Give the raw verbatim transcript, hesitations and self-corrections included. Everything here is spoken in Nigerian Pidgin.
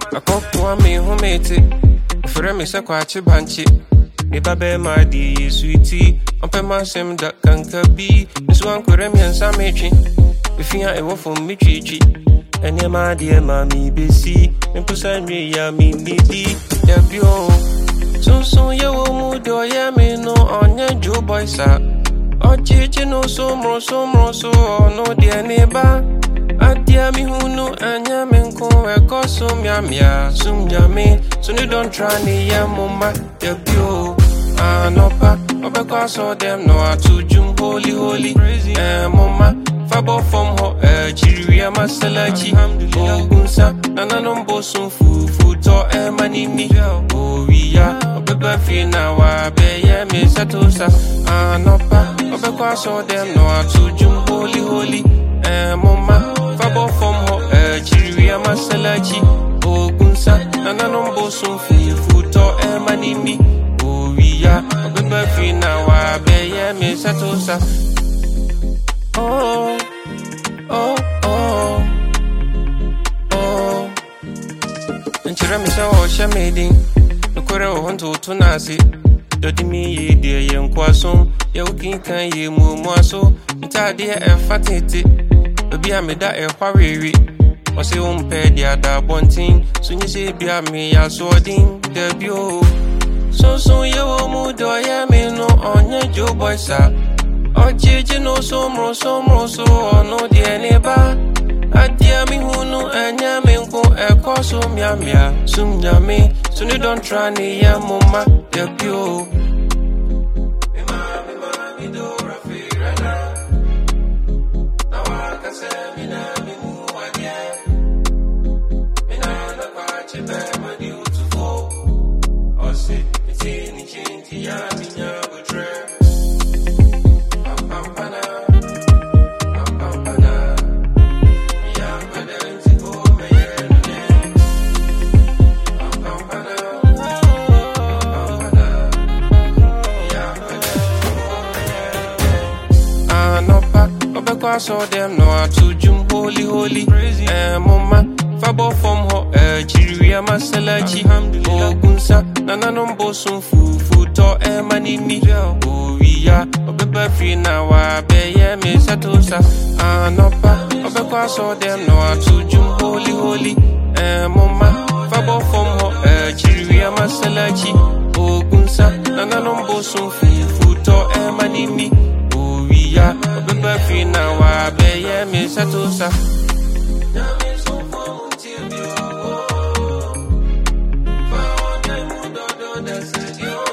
I cock one me who made it. For me, so quite a banshee. Me babe, my dear sweetie. I'm pe my sim that can be. This one could remain and some matching. If you are a wolf from me, chichi. And yeah, my dear mammy, B C. And pussy me, ya me, me, D. Yeah, bio. So soon you will move, do ya me no on your Joe boy, sir. Oh, chichi, no, so more, so more, so no, dear neighbor. Adia mi hunu anya menko eko sum ya mia sum ya me so you don't try ni ya mama ya bio anopa obeko so them no atu jum holy holy eh mama fabo from ho eh chiriya masalachi ogunsa nana no bosun fu fu to e manini o wiya obeba fi na wa be ye me satosa anopa obeko so them no atu jum holy holy eh mama Fabo from ho, eh, chiriya masalachi, ogunsa, nana nombo sun fu fu to e manini, o wiya, obeba fi na wa be ye me satosa. Oh, oh, oh, oh. Nchira mi sa o sha medin, nukore o honto tunasi, dodi mi ye de ye nkwaso, ye ukin kan ye mu mwaso, ntade e fatete. Baby, I made that a quarry. Or say, um, pay the other bunting. Soon you say, be a me, a swording, the bio. So soon you will move, do I me no on your Joe boy, sir. Or Jiji no so more, so more, so or no dear neighbor. I dear me who know and yamin go a course of yamia, soon yammy. Soon you don't try ni ya mama, the bio. I saw them no I to jum holy holy eh mama fabo from ho eh chiriya masalachi ogunsa nana nombo sun fu fu to e manini o wiya obeba fi na wa be ye me satosa anopa obeko I saw them no I to jum holy holy eh mama fabo from ho eh chiriya masalachi ogunsa nana nombo sun fu fu to e manini Yeah, obeba fi na wa be ye me satosa. Nyame so fo until you go. For all them who don't know that's it.